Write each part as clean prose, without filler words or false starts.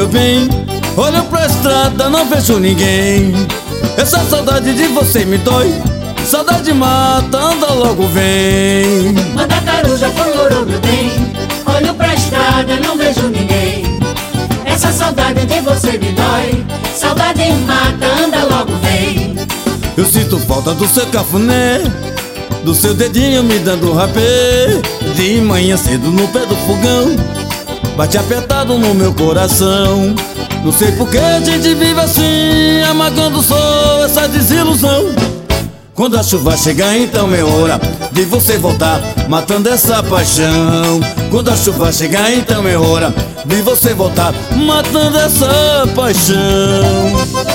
bem. Olho pra estrada, não vejo ninguém. Essa saudade de você me dói. Saudade mata, anda logo, vem. Mandacaru já colorou, meu bem. Olho pra estrada, não vejo ninguém. Essa saudade de você me dói. Saudade mata, anda logo, vem. Eu sinto falta do seu cafuné, do seu dedinho me dando rapé. De manhã cedo no pé do fogão, bate apertado no meu coração. Não sei por que a gente vive assim, amargando só essa desilusão. Quando a chuva chegar, então é hora de você voltar, matando essa paixão. Quando a chuva chegar, então é hora de você voltar, matando essa paixão.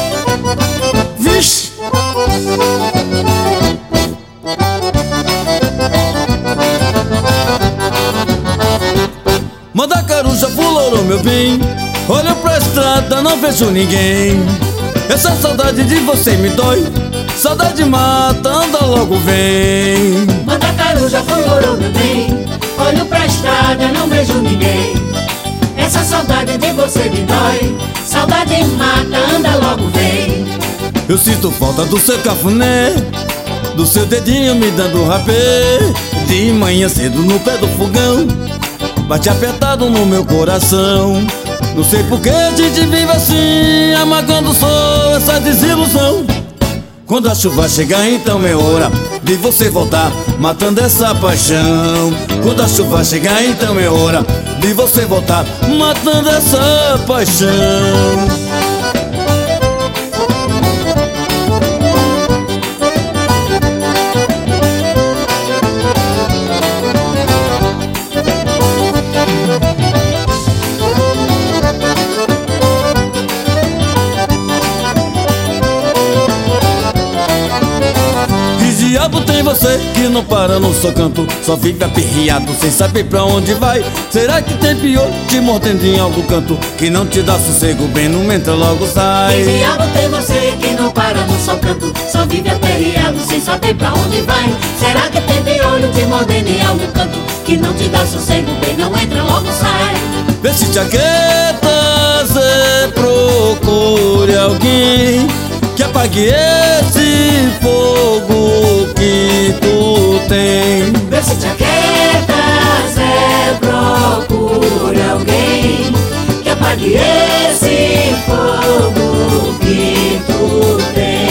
Vixe! Mandacaru já fulorou, meu bem. Olho pra estrada, não vejo ninguém. Essa saudade de você me dói. Saudade mata, anda logo, vem. Mandacaru já colorou, meu bem. Olho pra estrada, não vejo ninguém. Essa saudade de você me dói. Saudade mata, anda logo, vem. Eu sinto falta do seu cafuné, do seu dedinho me dando rapé. De manhã cedo no pé do fogão, bate apertado no meu coração. Não sei por que a gente vive assim, amargando só essa desilusão. Quando a chuva chegar, então é hora de você voltar, matando essa paixão. Quando a chuva chegar, então é hora de você voltar, matando essa paixão. Diabo tem você que não para no seu canto, só vive aperreado sem saber pra onde vai. Será que tem pior te mordendo em algum canto, que não te dá sossego, bem não entra logo sai. Que diabo tem você que não para no seu canto, só vive aperreado sem saber pra onde vai. Será que tem piolho te mordendo em algum canto, que não te dá sossego, bem não entra logo sai. Vê se te aquietas, procure alguém que apague esse fogo que tu tem. Vê se te aquietas, procure alguém que apague esse fogo que tu tem.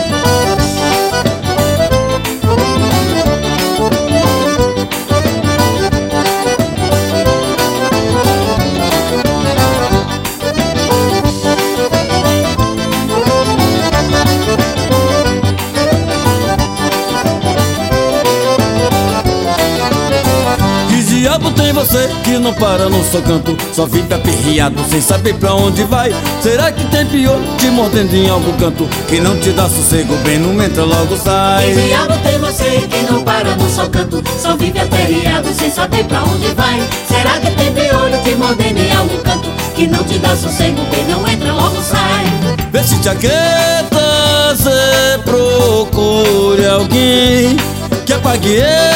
Diabo tem você que não para no seu canto, só vive aperreado sem saber pra onde vai. Será que tem pior te mordendo em algum canto, que não te dá sossego, bem não entra logo sai. Que diabo tem você que não para no seu canto, só vive aperreado sem saber pra onde vai. Será que tem piolho te mordendo em algum canto, que não te dá sossego, bem não entra logo sai. Vê se te aquietas, procure alguém que apague